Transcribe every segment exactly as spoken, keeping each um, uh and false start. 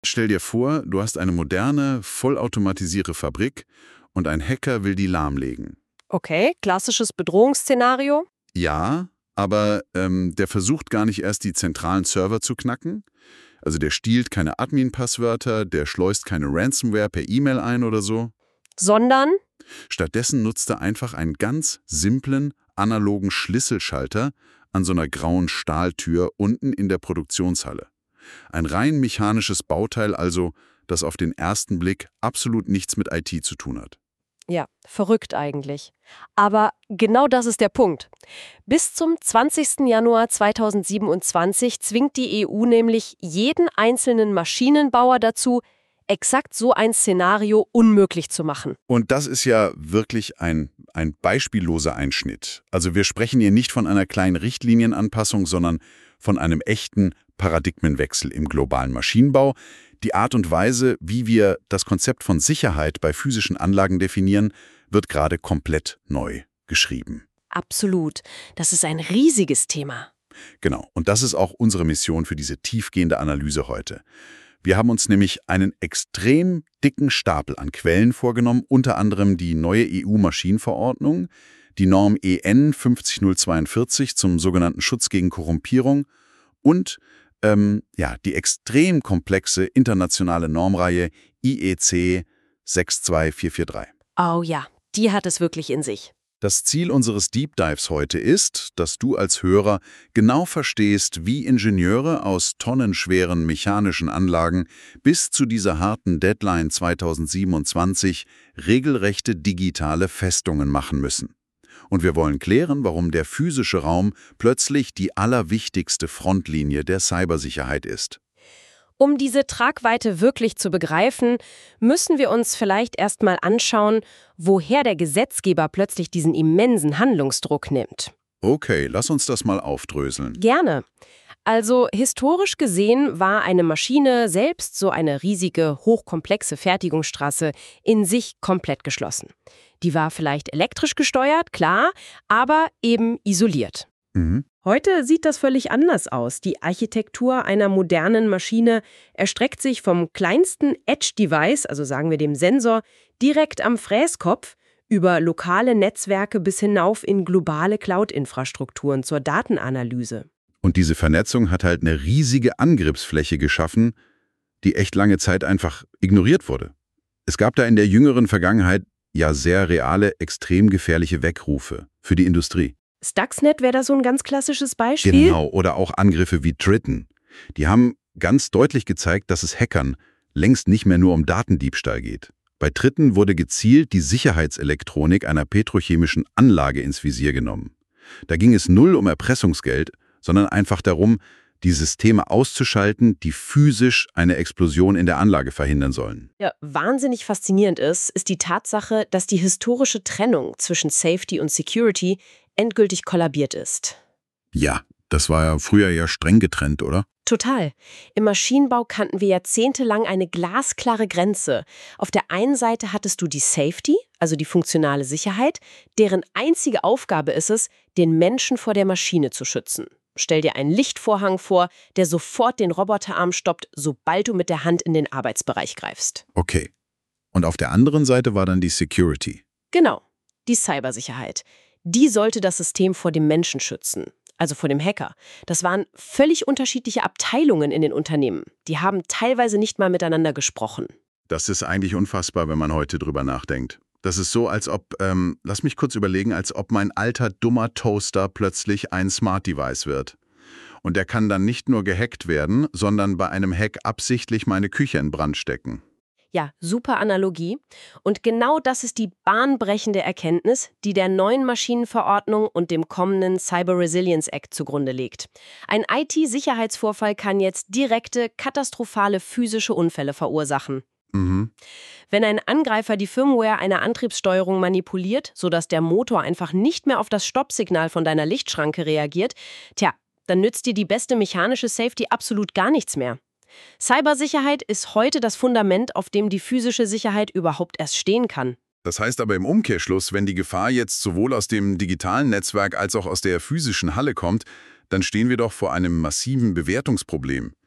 Stell dir vor, du hast eine moderne, vollautomatisierte Fabrik und ein Hacker will die lahmlegen. Okay, klassisches Bedrohungsszenario. Ja, aber ähm, der versucht gar nicht erst die zentralen Server zu knacken. Also der stiehlt keine Admin-Passwörter, der schleust keine Ransomware per E-Mail ein oder so. Sondern? Stattdessen nutzt er einfach einen ganz simplen, analogen Schlüsselschalter an so einer grauen Stahltür unten in der Produktionshalle. Ein rein mechanisches Bauteil also, das auf den ersten Blick absolut nichts mit I T zu tun hat. Ja, verrückt eigentlich. Aber genau das ist der Punkt. Bis zum zwanzigsten Januar zweitausendsiebenundzwanzig zwingt die E U nämlich jeden einzelnen Maschinenbauer dazu, exakt so ein Szenario unmöglich zu machen. Und das ist ja wirklich ein, ein beispielloser Einschnitt. Also wir sprechen hier nicht von einer kleinen Richtlinienanpassung, sondern von einem echten Paradigmenwechsel im globalen Maschinenbau. Die Art und Weise, wie wir das Konzept von Sicherheit bei physischen Anlagen definieren, wird gerade komplett neu geschrieben. Absolut. Das ist ein riesiges Thema. Genau. Und das ist auch unsere Mission für diese tiefgehende Analyse heute. Wir haben uns nämlich einen extrem dicken Stapel an Quellen vorgenommen, unter anderem die neue E U-Maschinenverordnung, die Norm E N fünf null zwei vier zum sogenannten Schutz gegen Korrumpierung und ähm, ja, die extrem komplexe internationale Normreihe I E C sechs zwei vier vier drei. Oh ja, die hat es wirklich in sich. Das Ziel unseres Deep Dives heute ist, dass du als Hörer genau verstehst, wie Ingenieure aus tonnenschweren mechanischen Anlagen bis zu dieser harten Deadline zweitausendsiebenundzwanzig regelrechte digitale Festungen machen müssen. Und wir wollen klären, warum der physische Raum plötzlich die allerwichtigste Frontlinie der Cybersicherheit ist. Um diese Tragweite wirklich zu begreifen, müssen wir uns vielleicht erstmal anschauen, woher der Gesetzgeber plötzlich diesen immensen Handlungsdruck nimmt. Okay, lass uns das mal aufdröseln. Gerne. Also historisch gesehen war eine Maschine selbst, so eine riesige, hochkomplexe Fertigungsstraße, in sich komplett geschlossen. Die war vielleicht elektrisch gesteuert, klar, aber eben isoliert. Mhm. Heute sieht das völlig anders aus. Die Architektur einer modernen Maschine erstreckt sich vom kleinsten Edge-Device, also sagen wir dem Sensor, direkt am Fräskopf, über lokale Netzwerke bis hinauf in globale Cloud-Infrastrukturen zur Datenanalyse. Und diese Vernetzung hat halt eine riesige Angriffsfläche geschaffen, die echt lange Zeit einfach ignoriert wurde. Es gab da in der jüngeren Vergangenheit ja sehr reale, extrem gefährliche Weckrufe für die Industrie. Stuxnet wäre da so ein ganz klassisches Beispiel. Genau, oder auch Angriffe wie Triton. Die haben ganz deutlich gezeigt, dass es Hackern längst nicht mehr nur um Datendiebstahl geht. Bei Triton wurde gezielt die Sicherheitselektronik einer petrochemischen Anlage ins Visier genommen. Da ging es null um Erpressungsgeld, sondern einfach darum, die Systeme auszuschalten, die physisch eine Explosion in der Anlage verhindern sollen. Ja, wahnsinnig faszinierend ist, ist die Tatsache, dass die historische Trennung zwischen Safety und Security endgültig kollabiert ist. Ja, das war ja früher ja streng getrennt, oder? Total. Im Maschinenbau kannten wir jahrzehntelang eine glasklare Grenze. Auf der einen Seite hattest du die Safety, also die funktionale Sicherheit, deren einzige Aufgabe ist es, den Menschen vor der Maschine zu schützen. Stell dir einen Lichtvorhang vor, der sofort den Roboterarm stoppt, sobald du mit der Hand in den Arbeitsbereich greifst. Okay. Und auf der anderen Seite war dann die Security. Genau, die Cybersicherheit. Die sollte das System vor dem Menschen schützen, also vor dem Hacker. Das waren völlig unterschiedliche Abteilungen in den Unternehmen. Die haben teilweise nicht mal miteinander gesprochen. Das ist eigentlich unfassbar, wenn man heute drüber nachdenkt. Das ist so, als ob, ähm, lass mich kurz überlegen, als ob mein alter, dummer Toaster plötzlich ein Smart Device wird. Und der kann dann nicht nur gehackt werden, sondern bei einem Hack absichtlich meine Küche in Brand stecken. Ja, super Analogie. Und genau das ist die bahnbrechende Erkenntnis, die der neuen Maschinenverordnung und dem kommenden Cyber Resilience Act zugrunde liegt. Ein I T-Sicherheitsvorfall kann jetzt direkte, katastrophale physische Unfälle verursachen. Mhm. Wenn ein Angreifer die Firmware einer Antriebssteuerung manipuliert, sodass der Motor einfach nicht mehr auf das Stoppsignal von deiner Lichtschranke reagiert, tja, dann nützt dir die beste mechanische Safety absolut gar nichts mehr. Cybersicherheit ist heute das Fundament, auf dem die physische Sicherheit überhaupt erst stehen kann. Das heißt aber im Umkehrschluss, wenn die Gefahr jetzt sowohl aus dem digitalen Netzwerk als auch aus der physischen Halle kommt, dann stehen wir doch vor einem massiven Bewertungsproblem.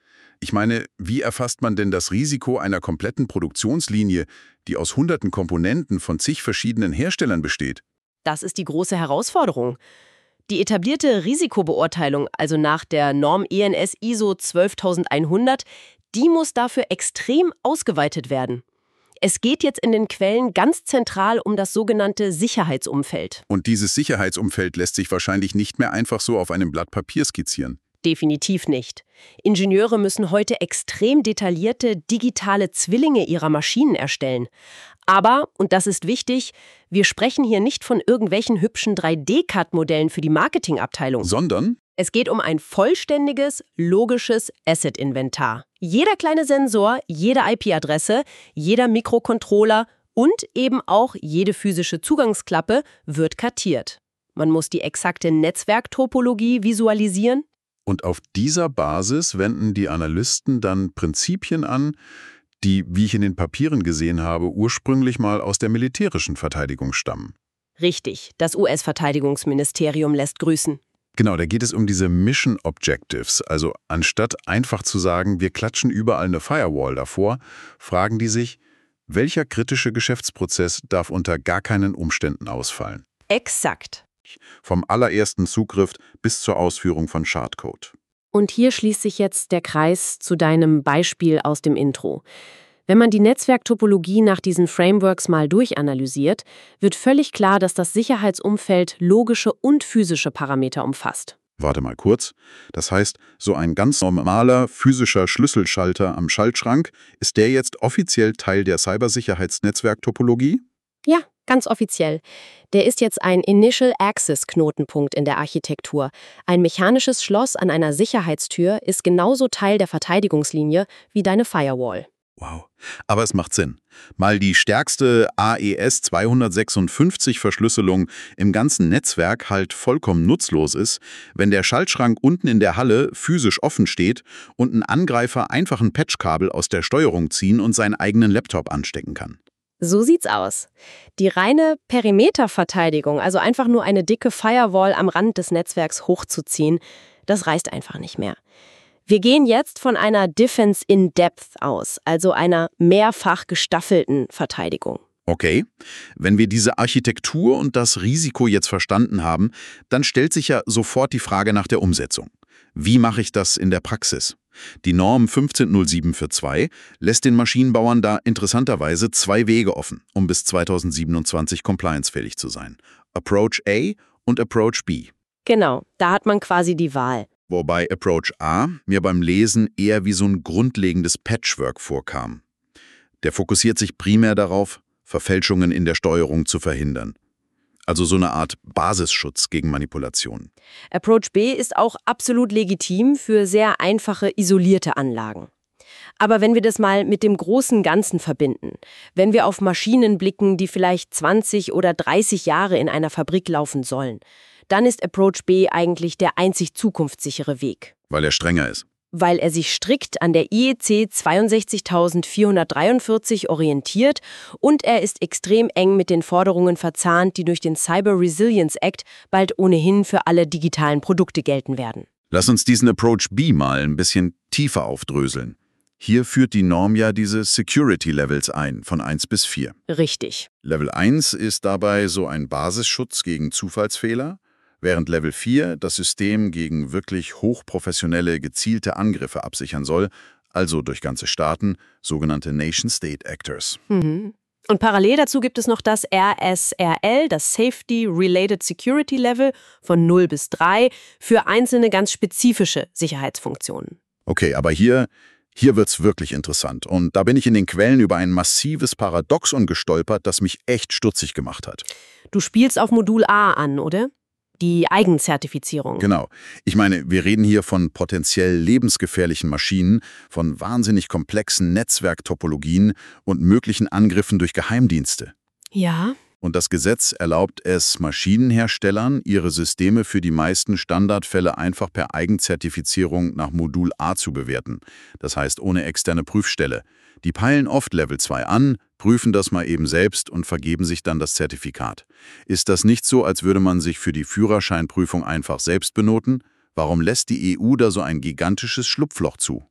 Ich meine, wie erfasst man denn das Risiko einer kompletten Produktionslinie, die aus hunderten Komponenten von zig verschiedenen Herstellern besteht? Das ist die große Herausforderung. Die etablierte Risikobeurteilung, also nach der Norm E N S I S O zwölftausendeinhundert, die muss dafür extrem ausgeweitet werden. Es geht jetzt in den Quellen ganz zentral um das sogenannte Sicherheitsumfeld. Und dieses Sicherheitsumfeld lässt sich wahrscheinlich nicht mehr einfach so auf einem Blatt Papier skizzieren. Definitiv nicht. Ingenieure müssen heute extrem detaillierte digitale Zwillinge ihrer Maschinen erstellen. Aber, und das ist wichtig, wir sprechen hier nicht von irgendwelchen hübschen drei D-C A D-Modellen für die Marketingabteilung. Sondern? Es geht um ein vollständiges, logisches Asset-Inventar. Jeder kleine Sensor, jede I P-Adresse, jeder Mikrocontroller und eben auch jede physische Zugangsklappe wird kartiert. Man muss die exakte Netzwerktopologie visualisieren. Und auf dieser Basis wenden die Analysten dann Prinzipien an, die, wie ich in den Papieren gesehen habe, ursprünglich mal aus der militärischen Verteidigung stammen. Richtig, das U S-Verteidigungsministerium lässt grüßen. Genau, da geht es um diese Mission Objectives. Also anstatt einfach zu sagen, wir klatschen überall eine Firewall davor, fragen die sich, welcher kritische Geschäftsprozess darf unter gar keinen Umständen ausfallen? Exakt. Vom allerersten Zugriff bis zur Ausführung von Schadcode. Und hier schließt sich jetzt der Kreis zu deinem Beispiel aus dem Intro. Wenn man die Netzwerktopologie nach diesen Frameworks mal durchanalysiert, wird völlig klar, dass das Sicherheitsumfeld logische und physische Parameter umfasst. Warte mal kurz. Das heißt, so ein ganz normaler physischer Schlüsselschalter am Schaltschrank, ist der jetzt offiziell Teil der Cybersicherheitsnetzwerktopologie? Ja, ganz offiziell. Der ist jetzt ein Initial Access Knotenpunkt in der Architektur. Ein mechanisches Schloss an einer Sicherheitstür ist genauso Teil der Verteidigungslinie wie deine Firewall. Wow. Aber es macht Sinn. Mal die stärkste A E S zweihundertsechsundfünfzig Verschlüsselung im ganzen Netzwerk halt vollkommen nutzlos ist, wenn der Schaltschrank unten in der Halle physisch offen steht und ein Angreifer einfach ein Patchkabel aus der Steuerung ziehen und seinen eigenen Laptop anstecken kann. So sieht's aus. Die reine Perimeterverteidigung, also einfach nur eine dicke Firewall am Rand des Netzwerks hochzuziehen, das reicht einfach nicht mehr. Wir gehen jetzt von einer Defense in Depth aus, also einer mehrfach gestaffelten Verteidigung. Okay, wenn wir diese Architektur und das Risiko jetzt verstanden haben, dann stellt sich ja sofort die Frage nach der Umsetzung. Wie mache ich das in der Praxis? Die Norm fünfzehn null sieben zwei lässt den Maschinenbauern da interessanterweise zwei Wege offen, um bis zweitausendsiebenundzwanzig compliancefähig zu sein. Approach A und Approach B. Genau, da hat man quasi die Wahl. Wobei Approach A mir beim Lesen eher wie so ein grundlegendes Patchwork vorkam. Der fokussiert sich primär darauf, Verfälschungen in der Steuerung zu verhindern. Also so eine Art Basisschutz gegen Manipulation. Approach B ist auch absolut legitim für sehr einfache, isolierte Anlagen. Aber wenn wir das mal mit dem großen Ganzen verbinden, wenn wir auf Maschinen blicken, die vielleicht zwanzig oder dreißig Jahre in einer Fabrik laufen sollen, dann ist Approach B eigentlich der einzig zukunftssichere Weg. Weil er strenger ist. Weil er sich strikt an der I E C zweiundsechzigtausendvierhundertdreiundvierzig orientiert und er ist extrem eng mit den Forderungen verzahnt, die durch den Cyber Resilience Act bald ohnehin für alle digitalen Produkte gelten werden. Lass uns diesen Approach B mal ein bisschen tiefer aufdröseln. Hier führt die Norm ja diese Security Levels ein, von eins bis vier. Richtig. Level eins ist dabei so ein Basisschutz gegen Zufallsfehler, während Level vier das System gegen wirklich hochprofessionelle, gezielte Angriffe absichern soll, also durch ganze Staaten, sogenannte Nation-State Actors. Mhm. Und parallel dazu gibt es noch das R S R L, das Safety Related Security Level von null bis drei, für einzelne ganz spezifische Sicherheitsfunktionen. Okay, aber hier, hier wird's wirklich interessant. Und da bin ich in den Quellen über ein massives Paradoxon gestolpert, das mich echt stutzig gemacht hat. Du spielst auf Modul A an, oder? Die Eigenzertifizierung. Genau. Ich meine, wir reden hier von potenziell lebensgefährlichen Maschinen, von wahnsinnig komplexen Netzwerktopologien und möglichen Angriffen durch Geheimdienste. Ja. Und das Gesetz erlaubt es Maschinenherstellern, ihre Systeme für die meisten Standardfälle einfach per Eigenzertifizierung nach Modul A zu bewerten. Das heißt ohne externe Prüfstelle. Die peilen oft Level zwei an, prüfen das mal eben selbst und vergeben sich dann das Zertifikat. Ist das nicht so, als würde man sich für die Führerscheinprüfung einfach selbst benoten? Warum lässt die E U da so ein gigantisches Schlupfloch zu?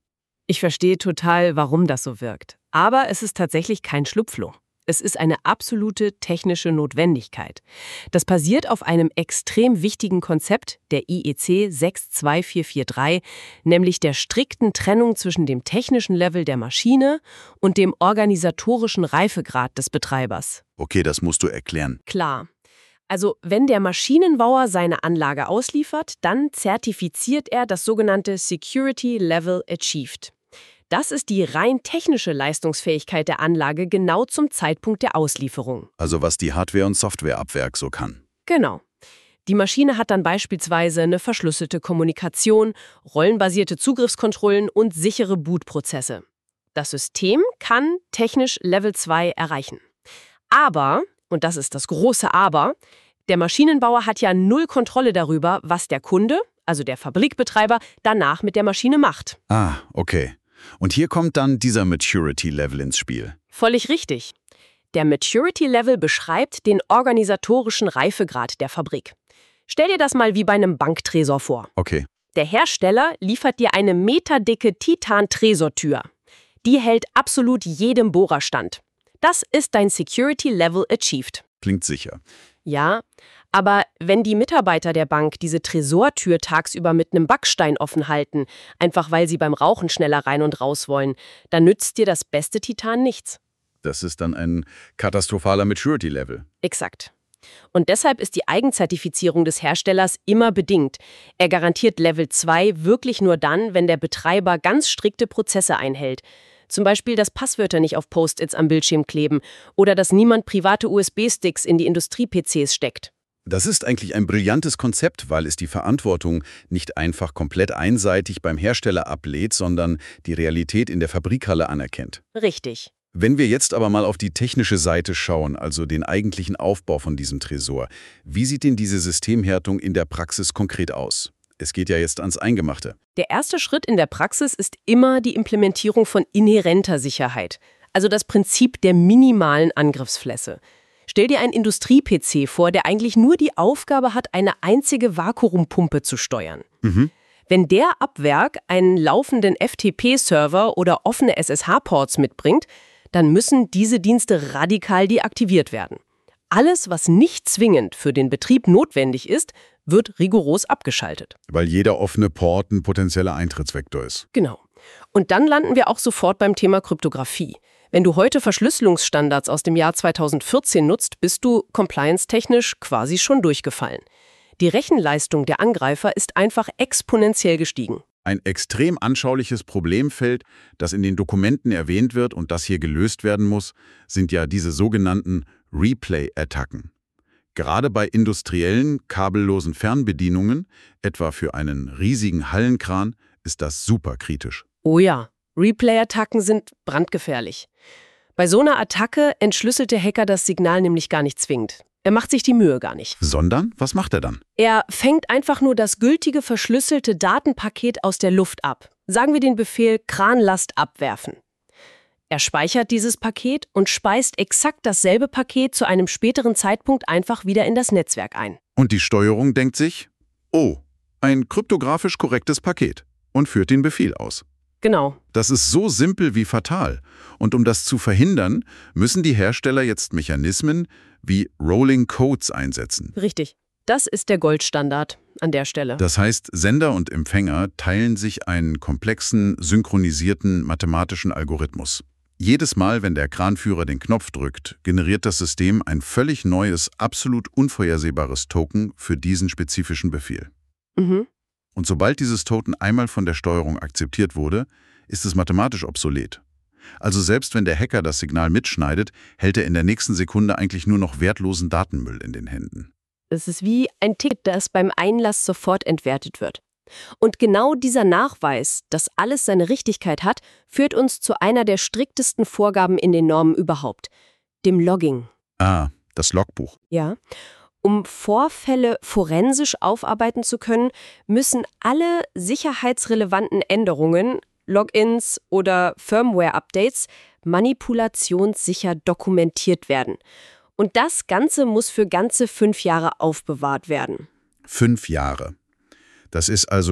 Ich verstehe total, warum das so wirkt. Aber es ist tatsächlich kein Schlupfloch. Es ist eine absolute technische Notwendigkeit. Das basiert auf einem extrem wichtigen Konzept der I E C sechs zwei vier vier drei, nämlich der strikten Trennung zwischen dem technischen Level der Maschine und dem organisatorischen Reifegrad des Betreibers. Okay, das musst du erklären. Klar. Also, wenn der Maschinenbauer seine Anlage ausliefert, dann zertifiziert er das sogenannte Security Level Achieved. Das ist die rein technische Leistungsfähigkeit der Anlage genau zum Zeitpunkt der Auslieferung. Also was die Hardware- und Softwareabwerk so kann. Genau. Die Maschine hat dann beispielsweise eine verschlüsselte Kommunikation, rollenbasierte Zugriffskontrollen und sichere Bootprozesse. Das System kann technisch Level zwei erreichen. Aber, und das ist das große Aber, der Maschinenbauer hat ja null Kontrolle darüber, was der Kunde, also der Fabrikbetreiber, danach mit der Maschine macht. Ah, okay. Und hier kommt dann dieser Maturity Level ins Spiel. Völlig richtig. Der Maturity Level beschreibt den organisatorischen Reifegrad der Fabrik. Stell dir das mal wie bei einem Banktresor vor. Okay. Der Hersteller liefert dir eine meterdicke Titan-Tresortür. Die hält absolut jedem Bohrer stand. Das ist dein Security Level Achieved. Klingt sicher. Ja, aber wenn die Mitarbeiter der Bank diese Tresortür tagsüber mit einem Backstein offen halten, einfach weil sie beim Rauchen schneller rein und raus wollen, dann nützt dir das beste Titan nichts. Das ist dann ein katastrophaler Maturity Level. Exakt. Und deshalb ist die Eigenzertifizierung des Herstellers immer bedingt. Er garantiert Level zwei wirklich nur dann, wenn der Betreiber ganz strikte Prozesse einhält. Zum Beispiel, dass Passwörter nicht auf Post-its am Bildschirm kleben oder dass niemand private U S B-Sticks in die Industrie-P Cs steckt. Das ist eigentlich ein brillantes Konzept, weil es die Verantwortung nicht einfach komplett einseitig beim Hersteller ablehnt, sondern die Realität in der Fabrikhalle anerkennt. Richtig. Wenn wir jetzt aber mal auf die technische Seite schauen, also den eigentlichen Aufbau von diesem Tresor, wie sieht denn diese Systemhärtung in der Praxis konkret aus? Es geht ja jetzt ans Eingemachte. Der erste Schritt in der Praxis ist immer die Implementierung von inhärenter Sicherheit, also das Prinzip der minimalen Angriffsfläche. Stell dir einen Industrie-P C vor, der eigentlich nur die Aufgabe hat, eine einzige Vakuumpumpe zu steuern. Mhm. Wenn der ab Werk einen laufenden F T P-Server oder offene S S H-Ports mitbringt, dann müssen diese Dienste radikal deaktiviert werden. Alles, was nicht zwingend für den Betrieb notwendig ist, wird rigoros abgeschaltet. Weil jeder offene Port ein potenzieller Eintrittsvektor ist. Genau. Und dann landen wir auch sofort beim Thema Kryptographie. Wenn du heute Verschlüsselungsstandards aus dem Jahr zweitausendvierzehn nutzt, bist du compliance-technisch quasi schon durchgefallen. Die Rechenleistung der Angreifer ist einfach exponentiell gestiegen. Ein extrem anschauliches Problemfeld, das in den Dokumenten erwähnt wird und das hier gelöst werden muss, sind ja diese sogenannten Replay-Attacken. Gerade bei industriellen, kabellosen Fernbedienungen, etwa für einen riesigen Hallenkran, ist das super kritisch. Oh ja, Replay-Attacken sind brandgefährlich. Bei so einer Attacke entschlüsselt der Hacker das Signal nämlich gar nicht zwingend. Er macht sich die Mühe gar nicht. Sondern, was macht er dann? Er fängt einfach nur das gültige verschlüsselte Datenpaket aus der Luft ab. Sagen wir den Befehl Kranlast abwerfen. Er speichert dieses Paket und speist exakt dasselbe Paket zu einem späteren Zeitpunkt einfach wieder in das Netzwerk ein. Und die Steuerung denkt sich, oh, ein kryptografisch korrektes Paket und führt den Befehl aus. Genau. Das ist so simpel wie fatal. Und um das zu verhindern, müssen die Hersteller jetzt Mechanismen wie Rolling Codes einsetzen. Richtig. Das ist der Goldstandard an der Stelle. Das heißt, Sender und Empfänger teilen sich einen komplexen, synchronisierten mathematischen Algorithmus. Jedes Mal, wenn der Kranführer den Knopf drückt, generiert das System ein völlig neues, absolut unvorhersehbares Token für diesen spezifischen Befehl. Mhm. Und sobald dieses Token einmal von der Steuerung akzeptiert wurde, ist es mathematisch obsolet. Also selbst wenn der Hacker das Signal mitschneidet, hält er in der nächsten Sekunde eigentlich nur noch wertlosen Datenmüll in den Händen. Es ist wie ein Ticket, das beim Einlass sofort entwertet wird. Und genau dieser Nachweis, dass alles seine Richtigkeit hat, führt uns zu einer der striktesten Vorgaben in den Normen überhaupt, dem Logging. Ah, das Logbuch. Ja. Um Vorfälle forensisch aufarbeiten zu können, müssen alle sicherheitsrelevanten Änderungen, Logins oder Firmware-Updates manipulationssicher dokumentiert werden. Und das Ganze muss für ganze fünf Jahre aufbewahrt werden. Fünf Jahre. Das ist also,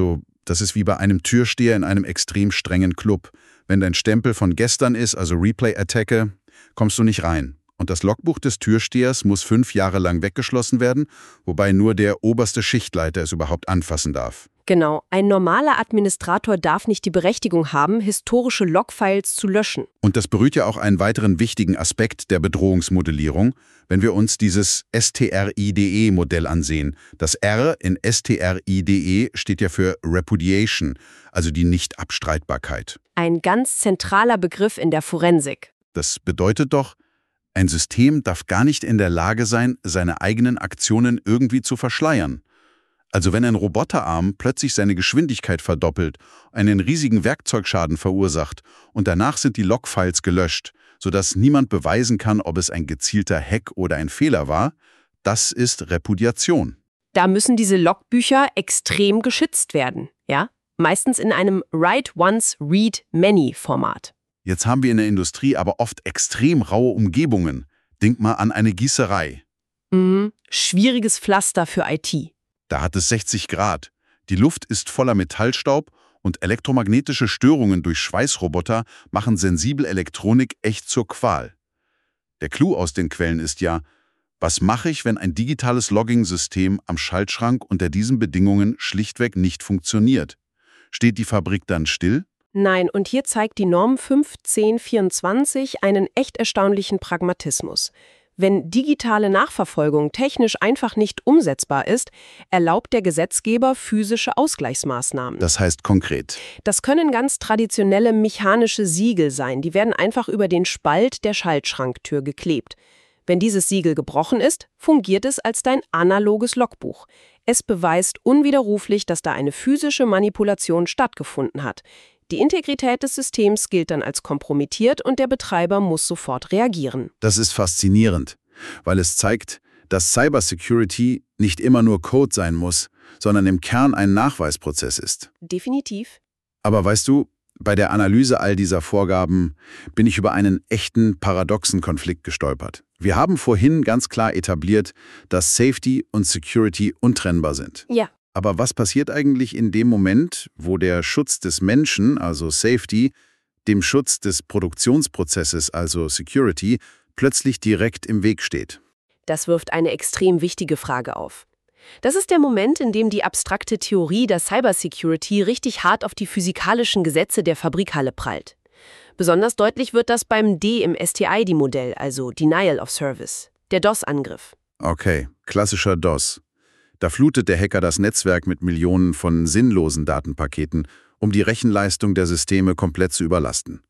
Das ist wie bei einem Türsteher in einem extrem strengen Club. Wenn dein Stempel von gestern ist, also Replay-Attacke, kommst du nicht rein. Und das Logbuch des Türstehers muss fünf Jahre lang weggeschlossen werden, wobei nur der oberste Schichtleiter es überhaupt anfassen darf. Genau, ein normaler Administrator darf nicht die Berechtigung haben, historische Logfiles zu löschen. Und das berührt ja auch einen weiteren wichtigen Aspekt der Bedrohungsmodellierung, wenn wir uns dieses S T R I D E-Modell ansehen. Das R in S T R I D E steht ja für Repudiation, also die Nichtabstreitbarkeit. Ein ganz zentraler Begriff in der Forensik. Das bedeutet doch, ein System darf gar nicht in der Lage sein, seine eigenen Aktionen irgendwie zu verschleiern. Also wenn ein Roboterarm plötzlich seine Geschwindigkeit verdoppelt, einen riesigen Werkzeugschaden verursacht und danach sind die Logfiles gelöscht, sodass niemand beweisen kann, ob es ein gezielter Hack oder ein Fehler war, das ist Repudiation. Da müssen diese Logbücher extrem geschützt werden, ja? Meistens in einem Write Once, Read Many-Format. Jetzt haben wir in der Industrie aber oft extrem raue Umgebungen. Denk mal an eine Gießerei. Mhm. Schwieriges Pflaster für I T. Da hat es sechzig Grad. Die Luft ist voller Metallstaub und elektromagnetische Störungen durch Schweißroboter machen sensible Elektronik echt zur Qual. Der Clou aus den Quellen ist ja, was mache ich, wenn ein digitales Logging-System am Schaltschrank unter diesen Bedingungen schlichtweg nicht funktioniert? Steht die Fabrik dann still? Nein, und hier zeigt die Norm fünf zehn vierundzwanzig einen echt erstaunlichen Pragmatismus. Wenn digitale Nachverfolgung technisch einfach nicht umsetzbar ist, erlaubt der Gesetzgeber physische Ausgleichsmaßnahmen. Das heißt konkret. Das können ganz traditionelle mechanische Siegel sein, die werden einfach über den Spalt der Schaltschranktür geklebt. Wenn dieses Siegel gebrochen ist, fungiert es als dein analoges Logbuch. Es beweist unwiderruflich, dass da eine physische Manipulation stattgefunden hat. Die Integrität des Systems gilt dann als kompromittiert und der Betreiber muss sofort reagieren. Das ist faszinierend, weil es zeigt, dass Cybersecurity nicht immer nur Code sein muss, sondern im Kern ein Nachweisprozess ist. Definitiv. Aber weißt du, bei der Analyse all dieser Vorgaben bin ich über einen echten paradoxen Konflikt gestolpert. Wir haben vorhin ganz klar etabliert, dass Safety und Security untrennbar sind. Ja. Aber was passiert eigentlich in dem Moment, wo der Schutz des Menschen, also Safety, dem Schutz des Produktionsprozesses, also Security, plötzlich direkt im Weg steht? Das wirft eine extrem wichtige Frage auf. Das ist der Moment, in dem die abstrakte Theorie der Cybersecurity richtig hart auf die physikalischen Gesetze der Fabrikhalle prallt. Besonders deutlich wird das beim D im S T I D-Modell, also Denial of Service, der DOS-Angriff. Okay, klassischer DOS. Da flutet der Hacker das Netzwerk mit Millionen von sinnlosen Datenpaketen, um die Rechenleistung der Systeme komplett zu überlasten.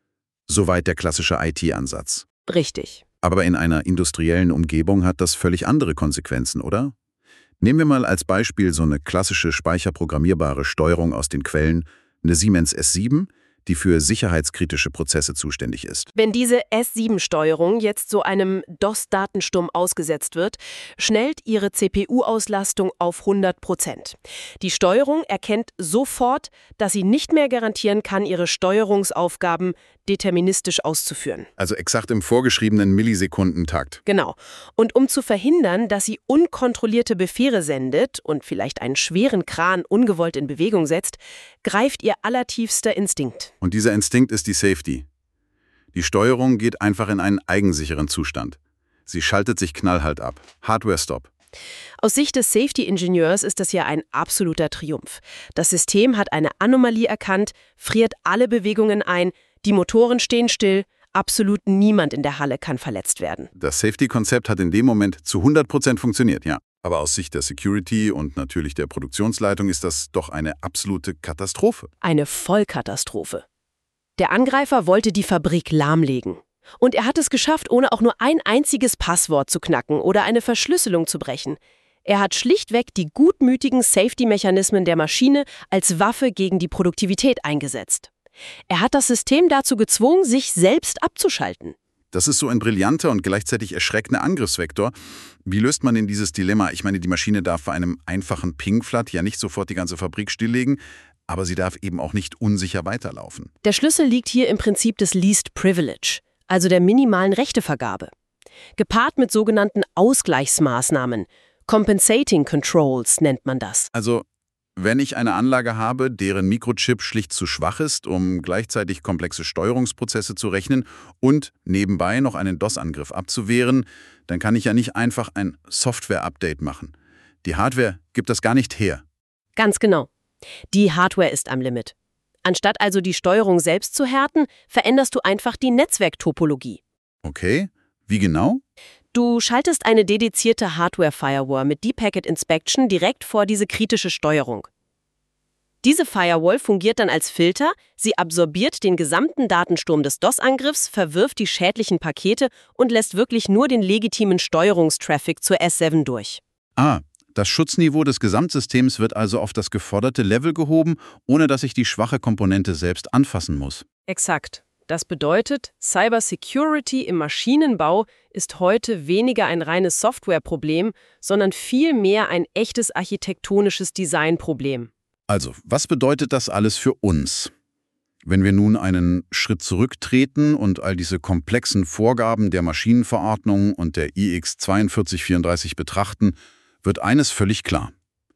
Soweit der klassische I T-Ansatz. Richtig. Aber in einer industriellen Umgebung hat das völlig andere Konsequenzen, oder? Nehmen wir mal als Beispiel so eine klassische speicherprogrammierbare Steuerung aus den Quellen, eine Siemens S sieben, die für sicherheitskritische Prozesse zuständig ist. Wenn diese S sieben Steuerung jetzt so einem DOS-Datensturm ausgesetzt wird, schnellt ihre C P U-Auslastung auf hundert Prozent. Die Steuerung erkennt sofort, dass sie nicht mehr garantieren kann, ihre Steuerungsaufgaben deterministisch auszuführen. Also exakt im vorgeschriebenen Millisekundentakt. Genau. Und um zu verhindern, dass sie unkontrollierte Befehle sendet und vielleicht einen schweren Kran ungewollt in Bewegung setzt, greift ihr allertiefster Instinkt. Und dieser Instinkt ist die Safety. Die Steuerung geht einfach in einen eigensicheren Zustand. Sie schaltet sich knallhart ab. Hardware-Stop. Aus Sicht des Safety-Ingenieurs ist das ja ein absoluter Triumph. Das System hat eine Anomalie erkannt, friert alle Bewegungen ein, die Motoren stehen still, absolut niemand in der Halle kann verletzt werden. Das Safety-Konzept hat in dem Moment zu hundert Prozent funktioniert, ja. Aber aus Sicht der Security und natürlich der Produktionsleitung ist das doch eine absolute Katastrophe. Eine Vollkatastrophe. Der Angreifer wollte die Fabrik lahmlegen. Und er hat es geschafft, ohne auch nur ein einziges Passwort zu knacken oder eine Verschlüsselung zu brechen. Er hat schlichtweg die gutmütigen Safety-Mechanismen der Maschine als Waffe gegen die Produktivität eingesetzt. Er hat das System dazu gezwungen, sich selbst abzuschalten. Das ist so ein brillanter und gleichzeitig erschreckender Angriffsvektor. Wie löst man denn dieses Dilemma? Ich meine, die Maschine darf bei einem einfachen Ping-Flat ja nicht sofort die ganze Fabrik stilllegen, aber sie darf eben auch nicht unsicher weiterlaufen. Der Schlüssel liegt hier im Prinzip des Least Privilege, also der minimalen Rechtevergabe. Gepaart mit sogenannten Ausgleichsmaßnahmen, Compensating Controls nennt man das. Also, Wenn ich eine Anlage habe, deren Mikrochip schlicht zu schwach ist, um gleichzeitig komplexe Steuerungsprozesse zu rechnen und nebenbei noch einen DOS-Angriff abzuwehren, dann kann ich ja nicht einfach ein Software-Update machen. Die Hardware gibt das gar nicht her. Ganz genau. Die Hardware ist am Limit. Anstatt also die Steuerung selbst zu härten, veränderst du einfach die Netzwerktopologie. Okay, wie genau? Du schaltest eine dedizierte Hardware-Firewall mit Deep Packet Inspection direkt vor diese kritische Steuerung. Diese Firewall fungiert dann als Filter, sie absorbiert den gesamten Datensturm des DOS-Angriffs, verwirft die schädlichen Pakete und lässt wirklich nur den legitimen Steuerungstraffic zur S sieben durch. Ah, das Schutzniveau des Gesamtsystems wird also auf das geforderte Level gehoben, ohne dass ich die schwache Komponente selbst anfassen muss. Exakt. Das bedeutet, Cybersecurity im Maschinenbau ist heute weniger ein reines Softwareproblem, sondern vielmehr ein echtes architektonisches Designproblem. Also, was bedeutet das alles für uns? Wenn wir nun einen Schritt zurücktreten und all diese komplexen Vorgaben der Maschinenverordnung und der I X vier zwei vier drei betrachten, wird eines völlig klar.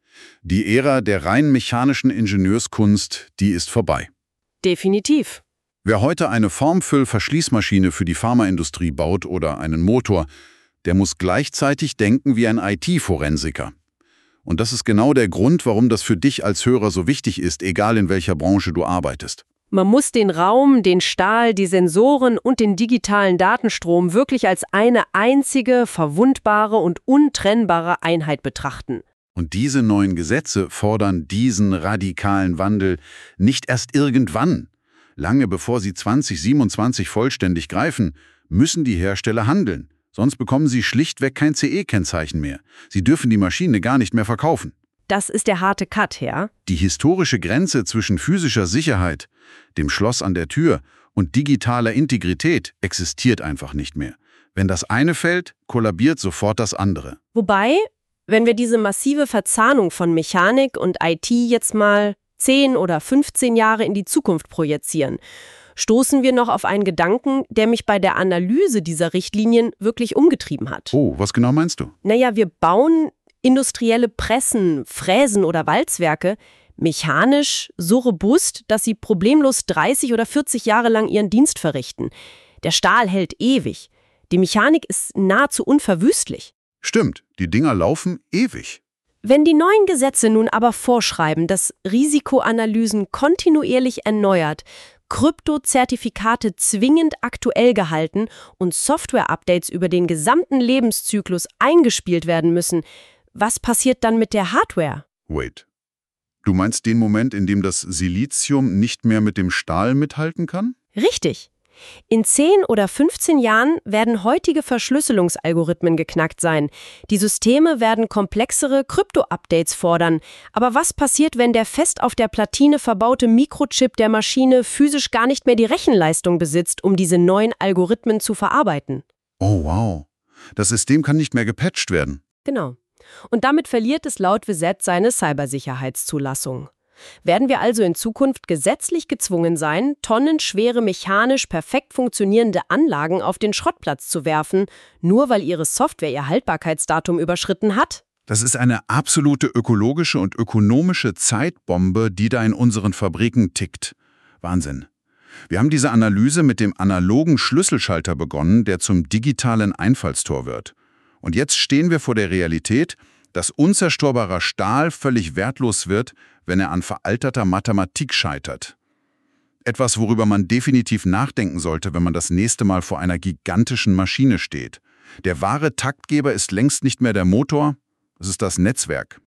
Die Ära der rein mechanischen Ingenieurskunst, die ist vorbei. Definitiv. Wer heute eine Formfüll-Verschließmaschine für die Pharmaindustrie baut oder einen Motor, der muss gleichzeitig denken wie ein I T-Forensiker. Und das ist genau der Grund, warum das für dich als Hörer so wichtig ist, egal in welcher Branche du arbeitest. Man muss den Raum, den Stahl, die Sensoren und den digitalen Datenstrom wirklich als eine einzige, verwundbare und untrennbare Einheit betrachten. Und diese neuen Gesetze fordern diesen radikalen Wandel nicht erst irgendwann. Lange bevor sie zwanzig siebenundzwanzig vollständig greifen, müssen die Hersteller handeln. Sonst bekommen sie schlichtweg kein C E-Kennzeichen mehr. Sie dürfen die Maschine gar nicht mehr verkaufen. Das ist der harte Cut, ja? Die historische Grenze zwischen physischer Sicherheit, dem Schloss an der Tür und digitaler Integrität existiert einfach nicht mehr. Wenn das eine fällt, kollabiert sofort das andere. Wobei, wenn wir diese massive Verzahnung von Mechanik und I T jetzt mal zehn oder fünfzehn Jahre in die Zukunft projizieren, stoßen wir noch auf einen Gedanken, der mich bei der Analyse dieser Richtlinien wirklich umgetrieben hat. Oh, was genau meinst du? Naja, wir bauen industrielle Pressen, Fräsen oder Walzwerke mechanisch so robust, dass sie problemlos dreißig oder vierzig Jahre lang ihren Dienst verrichten. Der Stahl hält ewig. Die Mechanik ist nahezu unverwüstlich. Stimmt, die Dinger laufen ewig. Wenn die neuen Gesetze nun aber vorschreiben, dass Risikoanalysen kontinuierlich erneuert, Kryptozertifikate zwingend aktuell gehalten und Software-Updates über den gesamten Lebenszyklus eingespielt werden müssen, was passiert dann mit der Hardware? Wait. Du meinst den Moment, in dem das Silizium nicht mehr mit dem Stahl mithalten kann? Richtig. In zehn oder fünfzehn Jahren werden heutige Verschlüsselungsalgorithmen geknackt sein. Die Systeme werden komplexere Krypto-Updates fordern. Aber was passiert, wenn der fest auf der Platine verbaute Mikrochip der Maschine physisch gar nicht mehr die Rechenleistung besitzt, um diese neuen Algorithmen zu verarbeiten? Oh, wow. Das System kann nicht mehr gepatcht werden. Genau. Und damit verliert es laut Gesetz seine Cybersicherheitszulassung. Werden wir also in Zukunft gesetzlich gezwungen sein, tonnenschwere mechanisch perfekt funktionierende Anlagen auf den Schrottplatz zu werfen, nur weil ihre Software ihr Haltbarkeitsdatum überschritten hat? Das ist eine absolute ökologische und ökonomische Zeitbombe, die da in unseren Fabriken tickt. Wahnsinn. Wir haben diese Analyse mit dem analogen Schlüsselschalter begonnen, der zum digitalen Einfallstor wird. Und jetzt stehen wir vor der Realität, dass unzerstörbarer Stahl völlig wertlos wird, wenn er an veralterter Mathematik scheitert. Etwas, worüber man definitiv nachdenken sollte, wenn man das nächste Mal vor einer gigantischen Maschine steht. Der wahre Taktgeber ist längst nicht mehr der Motor, es ist das Netzwerk.